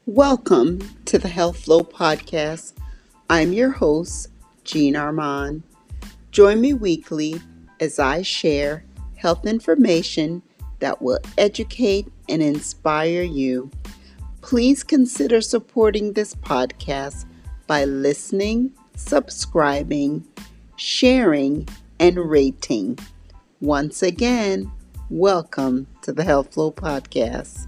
Welcome to the Health Flow Podcast. I'm your host, Jean Armand. Join me weekly as I share health information that will educate and inspire you. Please consider supporting this podcast by listening, subscribing, sharing, and rating. Once again, welcome to the Health Flow Podcast.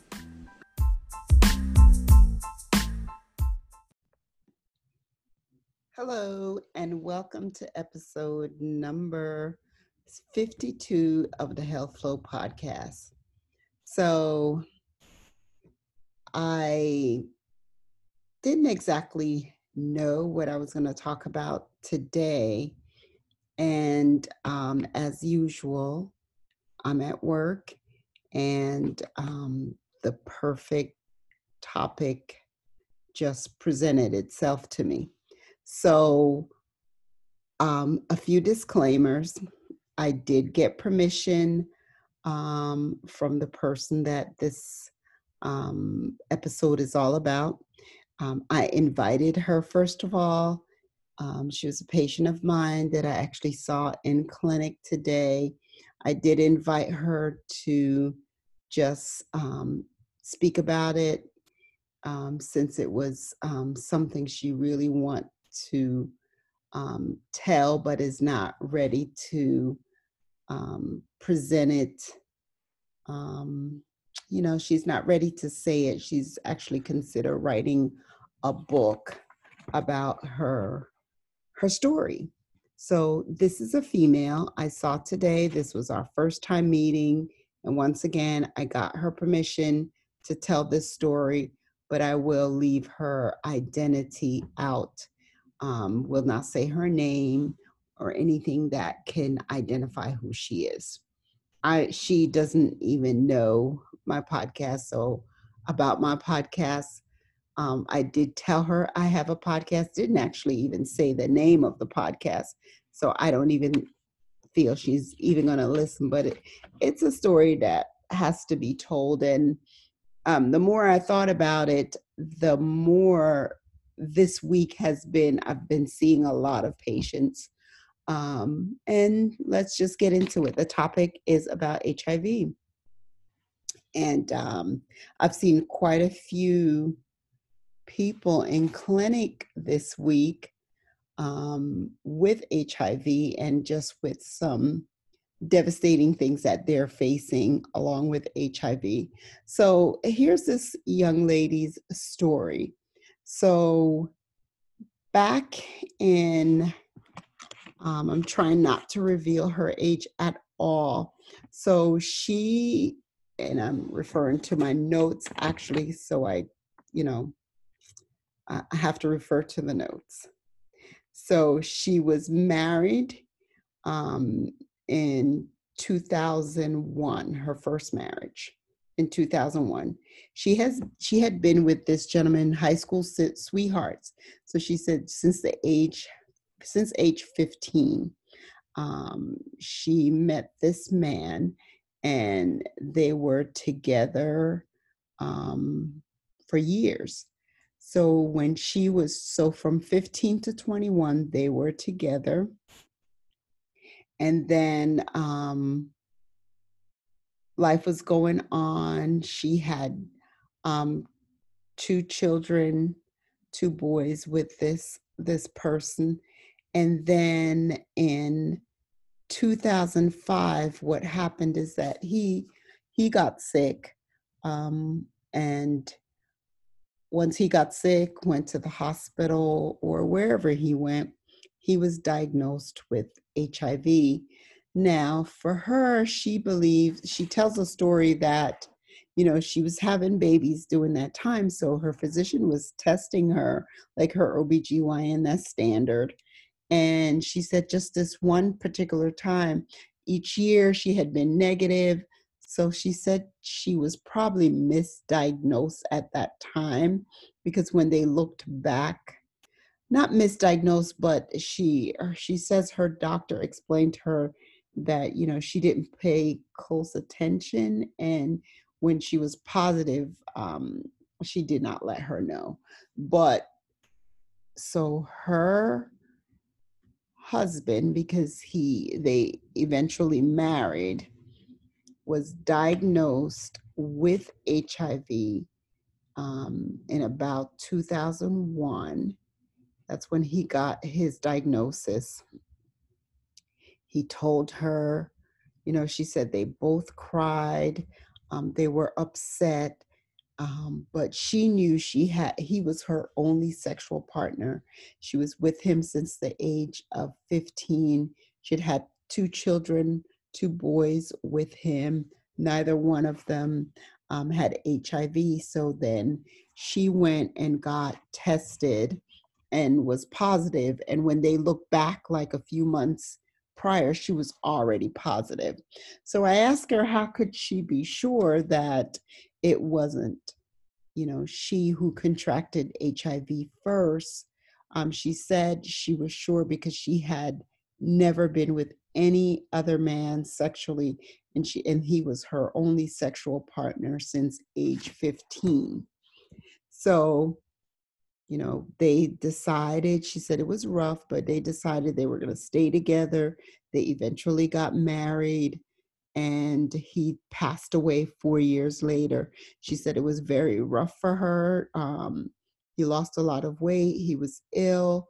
Hello, and welcome to episode number 52 of the Health Flow Podcast. So, I didn't exactly know what I was going to talk about today. And as usual, I'm at work, and the perfect topic just presented itself to me. So, a few disclaimers. I did get permission from the person that this episode is all about. I invited her, first of all. She was a patient of mine that I actually saw in clinic today. I did invite her to just speak about it since it was something she really wants to tell, but is not ready to present it. Um, she's not ready to say it. She's actually considered writing a book about her story. So this is a female I saw today. This was our first time meeting. And once again, I got her permission to tell this story, but I will leave her identity out. Will not say her name or anything that can identify who she is. She doesn't even know my podcast. So about my podcast, I did tell her I have a podcast, didn't actually even say the name of the podcast. So I don't even feel she's even going to listen, but it's a story that has to be told. And the more I thought about it, the more this week I've been seeing a lot of patients. And let's just get into it. The topic is about HIV. And I've seen quite a few people in clinic this week with HIV and just with some devastating things that they're facing along with HIV. So here's this young lady's story. So back in, I'm trying not to reveal her age at all. So and I'm referring to my notes actually, so you know, I have to refer to the notes. So she was married um, in 2001, her first marriage in 2001. She had been with this gentleman, high school sweethearts. So she said since age 15, she met this man, and they were together for years. So from 15 to 21, they were together. And then life was going on. She had um, two children, two boys with this person. And then in 2005, what happened is that he got sick, and once he got sick, went to the hospital or wherever he went, he was diagnosed with HIV. Now, for her, she tells a story that, she was having babies during that time. So her physician was testing her, like her OBGYN, that's standard. And she said just this one particular time, each year she had been negative. So she said she was probably misdiagnosed at that time, because when they looked back, not misdiagnosed, but she says her doctor explained to her that, she didn't pay close attention. And when she was positive, She did not let her know. But so her husband, because they eventually married, was diagnosed with HIV in about 2001. That's when he got his diagnosis. He told her, she said they both cried. They were upset. But she knew he was her only sexual partner. She was with him since the age of 15. She'd had two children, two boys with him. Neither one of them had HIV. So then she went and got tested and was positive. And when they looked back like a few months prior, she was already positive. So I asked her, how could she be sure that it wasn't, she who contracted HIV first? She said she was sure because she had never been with any other man sexually, and he was her only sexual partner since age 15. So, they decided, she said it was rough, but they decided they were going to stay together. They eventually got married, and he passed away 4 years later. She said it was very rough for her. He lost a lot of weight. He was ill.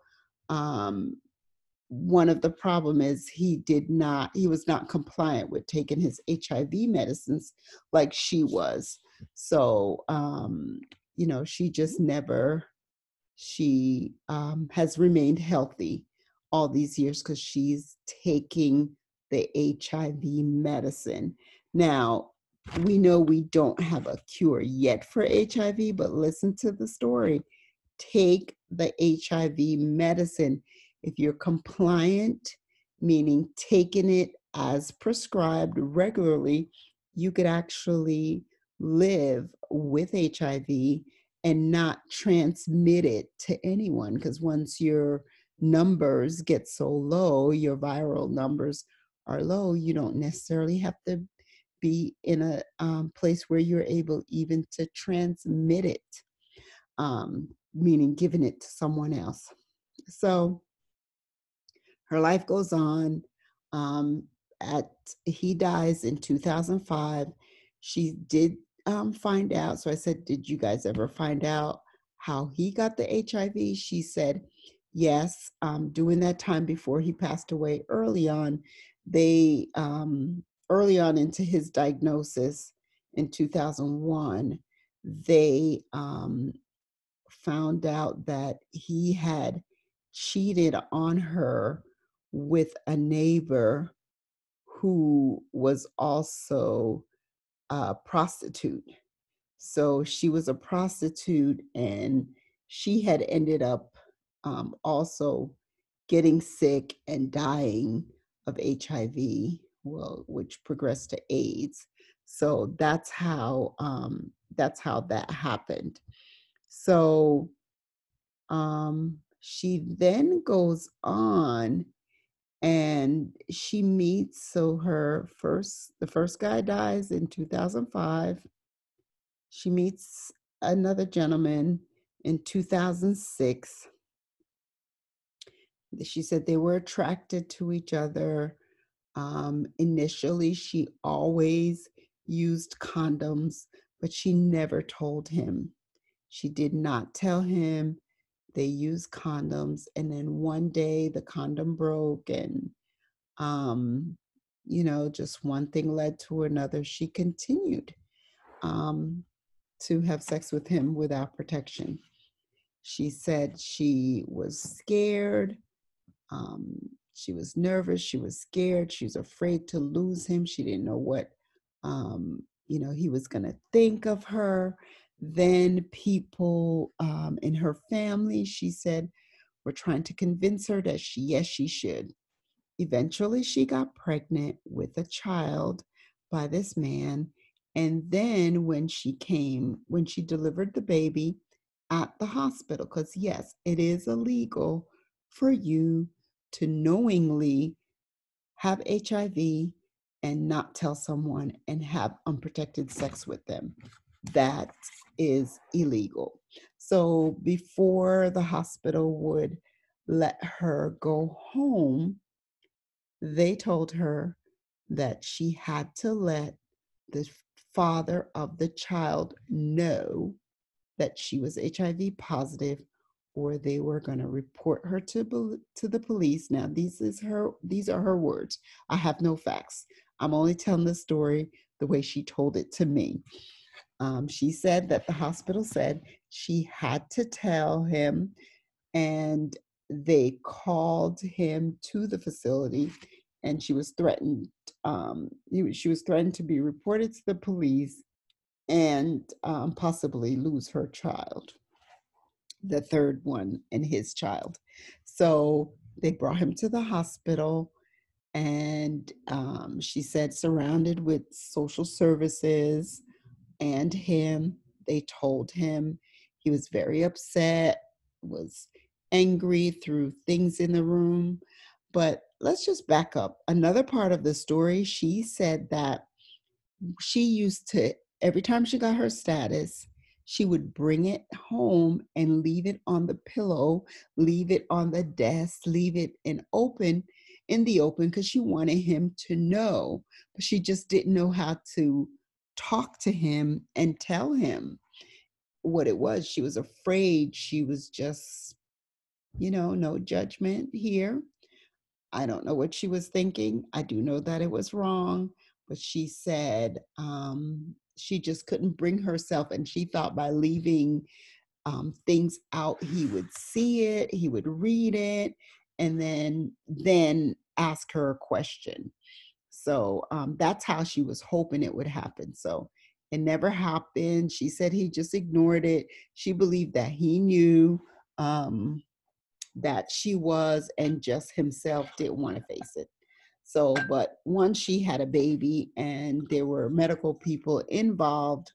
One of the problem is he was not compliant with taking his HIV medicines like she was. So, she just never, she has remained healthy all these years because she's taking the HIV medicine. Now, we know we don't have a cure yet for HIV, but listen to the story. Take the HIV medicine. If you're compliant, meaning taking it as prescribed regularly, you could actually live with HIV and not transmit it to anyone. Because once your numbers get so low, your viral numbers are low, you don't necessarily have to be in a place where you're able even to transmit it, meaning giving it to someone else. So her life goes on. Um, he dies in 2005. She did find out. So I said, did you guys ever find out how he got the HIV? She said, yes. During that time before he passed away, early on into his diagnosis in 2001, they found out that he had cheated on her with a neighbor who was also a prostitute. So she was a prostitute, and she had ended up also getting sick and dying of HIV, well, which progressed to AIDS. So that's how that happened. So she then goes on and she meets, so the first guy dies in 2005. She meets another gentleman in 2006. She said they were attracted to each other. Initially, she always used condoms, but she never told him. She did not tell him. They used condoms, and then one day the condom broke, and just one thing led to another. She continued to have sex with him without protection. She said she was scared. She was nervous. She was scared. She was afraid to lose him. She didn't know what, he was going to think of her. Then people in her family, she said, were trying to convince her that yes, she should. Eventually, she got pregnant with a child by this man. And then when she delivered the baby at the hospital, because yes, it is illegal for you to knowingly have HIV and not tell someone and have unprotected sex with them. that is illegal. So before the hospital would let her go home, they told her that she had to let the father of the child know that she was HIV positive, or they were going to report her to the police. Now, these are her words. I have no facts. I'm only telling the story the way she told it to me. She said that the hospital said she had to tell him, and they called him to the facility, and she was threatened. She was threatened to be reported to the police and possibly lose her child, the third one, and his child. So they brought him to the hospital, and she said, surrounded with social services and him. They told him he was very upset, was angry, threw things in the room. But let's just back up. Another part of the story, she said that she used to, every time she got her status, she would bring it home and leave it on the pillow, leave it on the desk, leave it in the open, because she wanted him to know, but she just didn't know how to talk to him and tell him what it was. She was afraid. She was just, no judgment here. I don't know what she was thinking. I do know that it was wrong, but she said she just couldn't bring herself, and she thought by leaving things out, he would see it, he would read it, and then ask her a question. So that's how she was hoping it would happen. So it never happened. She said he just ignored it. She believed that he knew. That she was, and just himself didn't want to face it. So, but once she had a baby and there were medical people involved,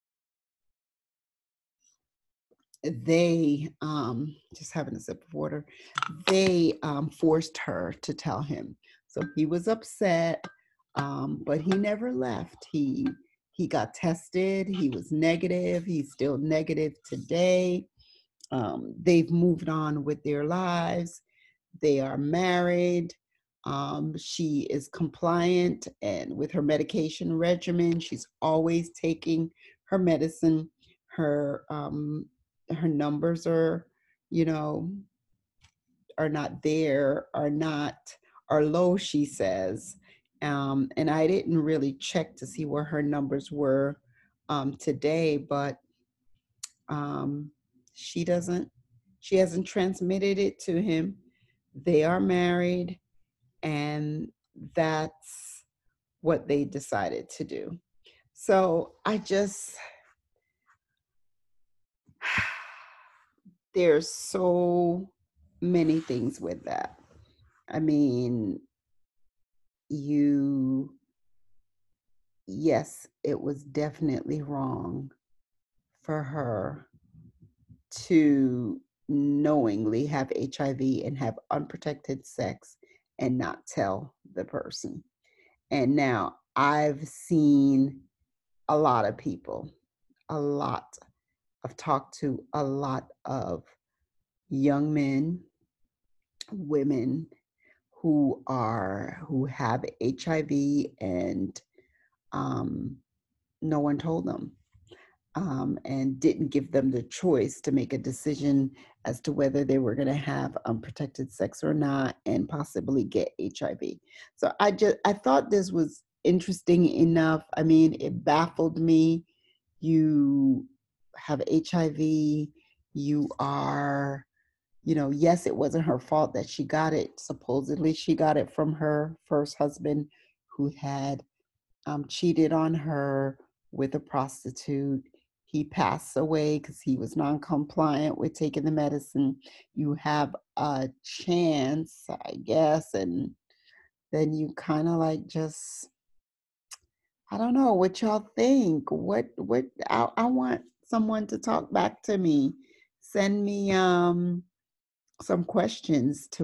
they, just having a sip of water, they forced her to tell him. So he was upset, but he never left. He got tested. He was negative. He's still negative today. They've moved on with their lives. They are married. She is compliant and with her medication regimen. She's always taking her medicine. Her numbers are, you know, are not there, are low, she says. And I didn't really check to see where her numbers were today, but um, she doesn't, she hasn't transmitted it to him. They are married, and that's what they decided to do. So there's so many things with that. I mean, you, yes, it was definitely wrong for her to knowingly have HIV and have unprotected sex and not tell the person. And now I've seen a lot of people, a lot. I've talked to a lot of young men, women who have HIV, and um, no one told them, and didn't give them the choice to make a decision as to whether they were going to have unprotected sex or not, and possibly get HIV. So I thought this was interesting enough. I mean, it baffled me. You have HIV, you are, yes, it wasn't her fault that she got it. Supposedly, she got it from her first husband, who had cheated on her with a prostitute. He passed away because he was non-compliant with taking the medicine. You have a chance, I guess, and then you kind of like just, I don't know what y'all think. I want someone to talk back to me. Send me some questions to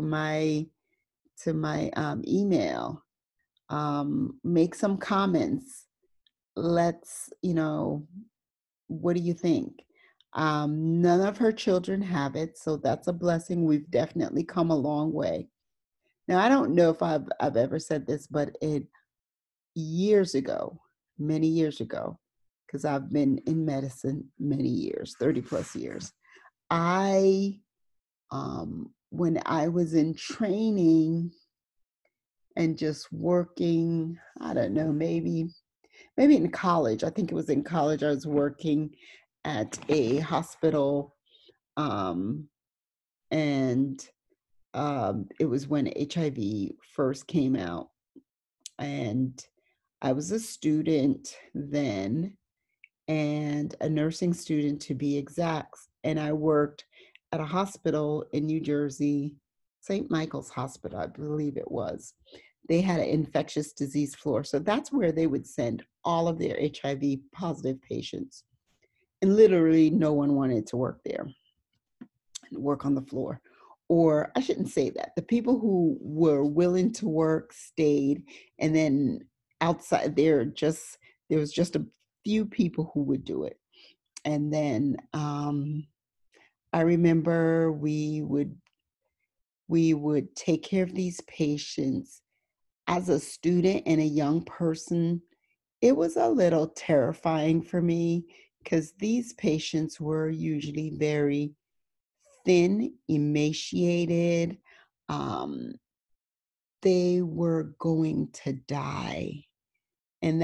my email. Make some comments. Let's, What do you think? None of her children have it, so that's a blessing. We've definitely come a long way. Now, I don't know if I've ever said this, but it years ago, many years ago, because I've been in medicine many years, 30 plus years. I when I was in training and just working, I don't know, maybe in college. I think it was in college I was working at a hospital, um, and it was when HIV first came out, and I was a student then, and a nursing student to be exact. And I worked at a hospital in New Jersey, St. Michael's Hospital, I believe it was. They had an infectious disease floor. So that's where they would send all of their HIV positive patients. And literally, no one wanted to work there and work on the floor. Or I shouldn't say that. The people who were willing to work stayed. And then outside there was just a few people who would do it. And then I remember we would take care of these patients. As a student and a young person, it was a little terrifying for me because these patients were usually very thin, emaciated. Um, they were going to die. And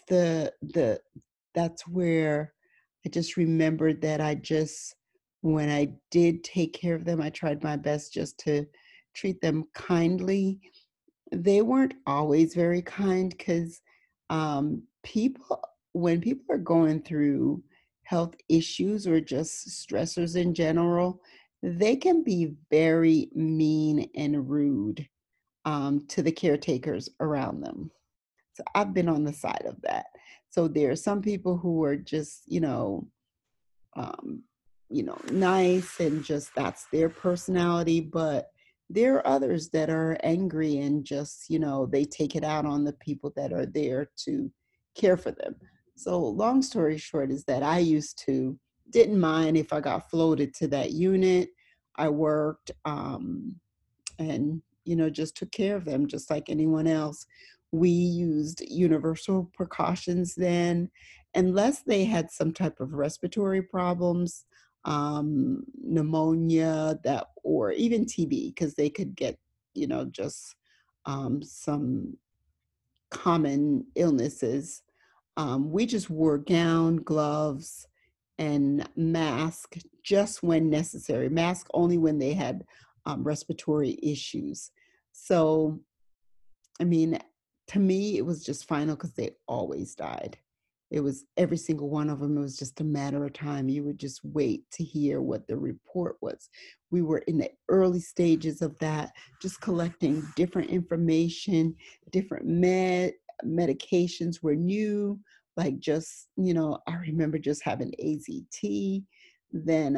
that's where I just remembered that when I did take care of them, I tried my best just to treat them kindly. They weren't always very kind because when people are going through health issues or just stressors in general, they can be very mean and rude to the caretakers around them. So I've been on the side of that. So there are some people who are just, um, nice and just that's their personality. But there are others that are angry and just, they take it out on the people that are there to care for them. So long story short is that I used to didn't mind if I got floated to that unit. I worked. And just took care of them just like anyone else. We used universal precautions then, unless they had some type of respiratory problems, pneumonia, that or even TB, because they could get just some common illnesses. We just wore gown, gloves, and mask just when necessary. Mask only when they had respiratory issues. So, I mean, to me, it was just final because they always died. It was every single one of them. It was just a matter of time. You would just wait to hear what the report was. We were in the early stages of that, just collecting different information, different medications were new. Like just, I remember just having AZT. Then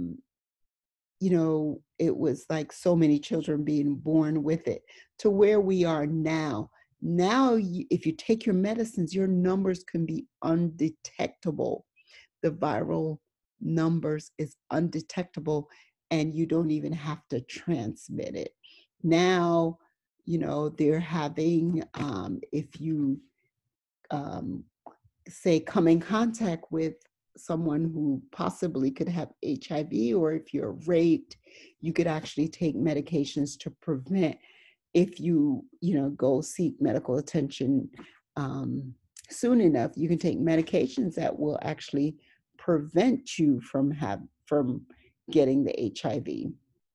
it was like so many children being born with it to where we are now. Now, if you take your medicines, your numbers can be undetectable. The viral numbers is undetectable, and you don't even have to transmit it. Now, they're having, if you um, say come in contact with someone who possibly could have HIV, or if you're raped, you could actually take medications to prevent if go seek medical attention soon enough. You can take medications that will actually prevent you from getting the HIV.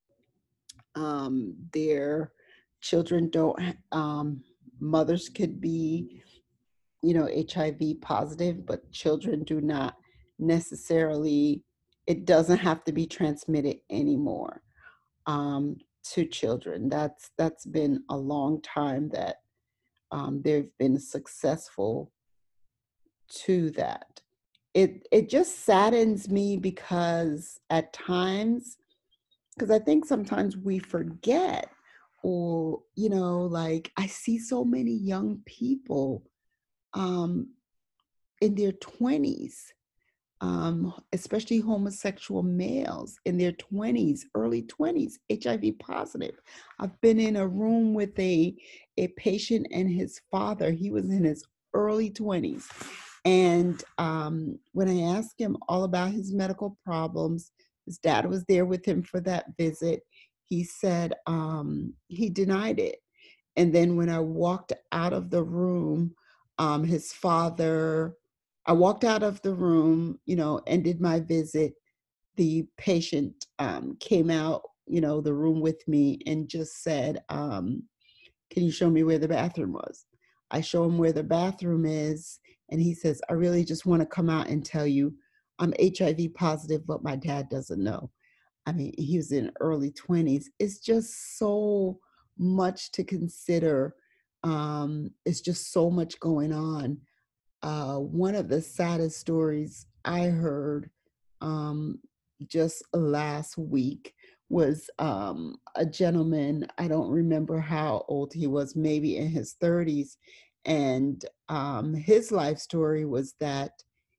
Their children don't. Mothers could be HIV positive, but children do not necessarily, it doesn't have to be transmitted anymore to children. That's been a long time that they've been successful to that. It just saddens me because at times, because I think sometimes we forget, or like I see so many young people um in their 20s especially homosexual males in their 20s, early 20s, HIV positive. I've been in a room with a patient and his father. He was in his early 20s. And when I asked him all about his medical problems, his dad was there with him for that visit. He said he denied it. And then when I walked out of the room, his father, I walked out of the room, ended my visit. The patient came out, the room with me and just said, can you show me where the bathroom was? I show him where the bathroom is. And he says, I really just want to come out and tell you I'm HIV positive, but my dad doesn't know. I mean, he was in early 20s. It's just so much to consider. It's just so much going on. One of the saddest stories I heard um, just last week was a gentleman, I don't remember how old he was, maybe in his 30s. And his life story was that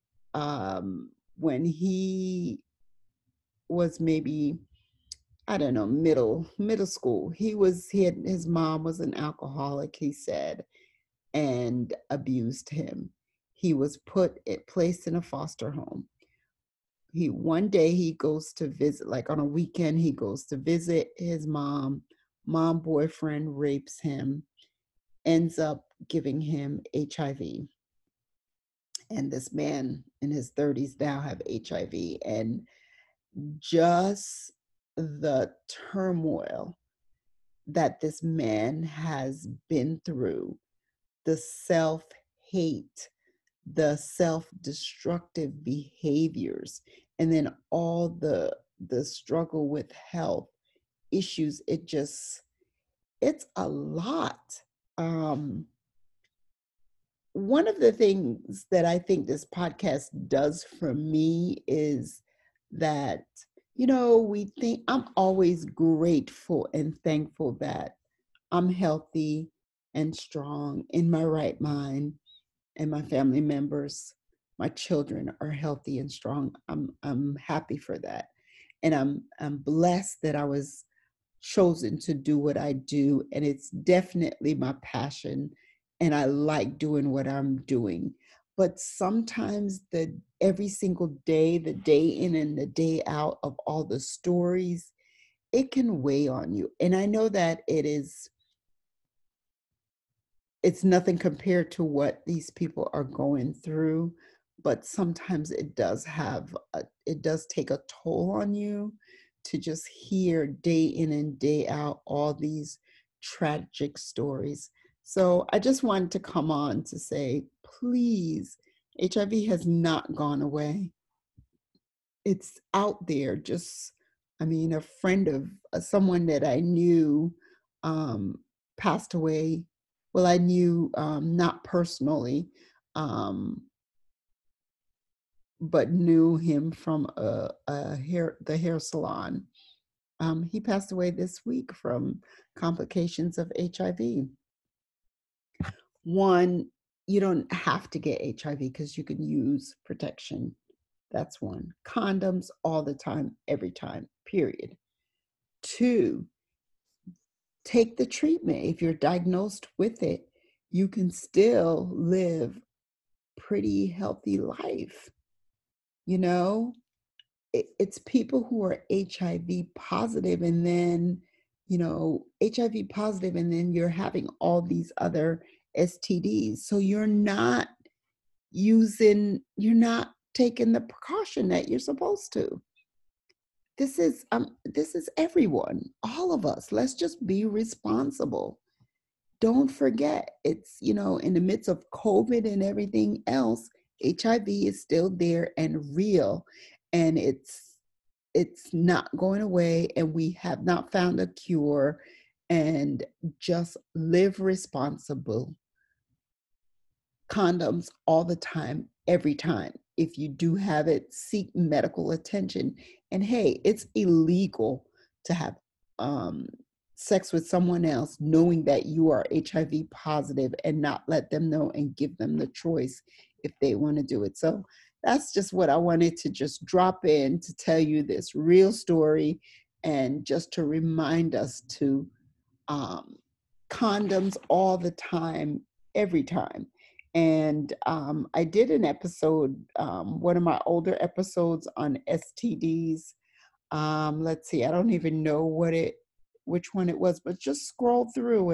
when he was maybe, I don't know, middle school, his mom was an alcoholic, he said, and abused him. He was placed in a foster home. One day he goes to visit, like on a weekend, he goes to visit his mom. Mom boyfriend rapes him, ends up giving him HIV. And this man in his 30s now have HIV. And just the turmoil that this man has been through, the self-hate, the self-destructive behaviors, and then all the struggle with health issues, it's a lot. One of the things that I think this podcast does for me is that, we think, I'm always grateful and thankful that I'm healthy and strong in my right mind, and my family members, my children are healthy and strong. I'm happy for that. And I'm blessed that I was chosen to do what I do. And it's definitely my passion. And I like doing what I'm doing. But sometimes every single day, the day in and the day out of all the stories, it can weigh on you. And I know that it's nothing compared to what these people are going through, but sometimes it does take a toll on you to just hear day in and day out all these tragic stories. So I just wanted to come on to say, please, HIV has not gone away. It's out there. A friend of someone that I knew passed away. Well, I knew not personally, um, but knew him from the hair salon. He passed away this week from complications of HIV. One, you don't have to get HIV because you can use protection. That's one. Condoms all the time, every time, period. Two, take the treatment. If you're diagnosed with it, you can still live pretty healthy life. It's people who are HIV positive and then, HIV positive, and then you're having all these other STDs. So you're not taking the precaution that you're supposed to. This is everyone, all of us. Let's just be responsible. Don't forget, it's, in the midst of COVID and everything else, HIV is still there and real, and it's not going away, and we have not found a cure. And just live responsible. Condoms all the time, every time. If you do have it, seek medical attention. And hey, it's illegal to have um, sex with someone else knowing that you are HIV positive and not let them know and give them the choice if they want to do it. So that's just what I wanted to just drop in to tell you this real story and just to remind us to um, condoms all the time, every time. And I did an episode, one of my older episodes on STDs. Let's see, I don't even know which one it was, but just scroll through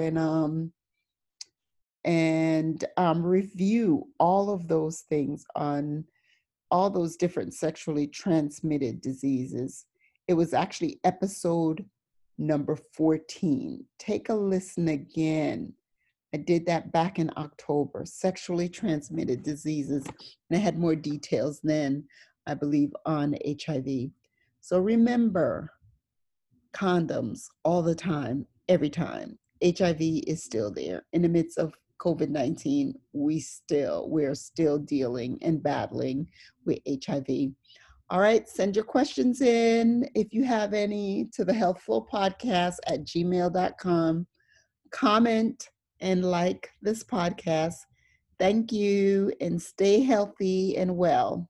and review all of those things on all those different sexually transmitted diseases. It was actually episode number 14. Take a listen again. I did that back in October, sexually transmitted diseases, and I had more details then, I believe, on HIV. So remember, condoms all the time, every time. HIV is still there. In the midst of COVID-19, we're still dealing and battling with HIV. All right, send your questions in if you have any to the Health Flow Podcast at gmail.com. Comment and like this podcast. Thank you and stay healthy and well.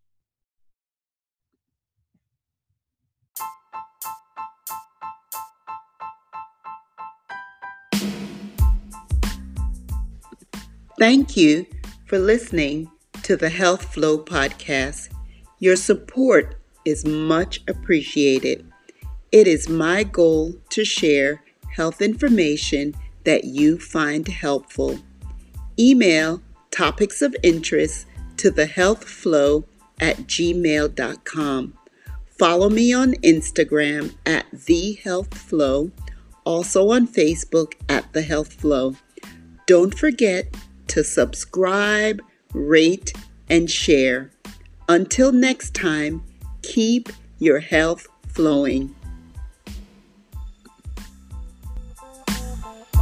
Thank you for listening to the Health Flow Podcast. Your support is much appreciated. It is my goal to share health information that you find helpful. Email topics of interest to thehealthflow@gmail.com. Follow me on Instagram at thehealthflow, also on Facebook at The Health Flow. Don't forget to subscribe, rate, and share. Until next time, keep your health flowing.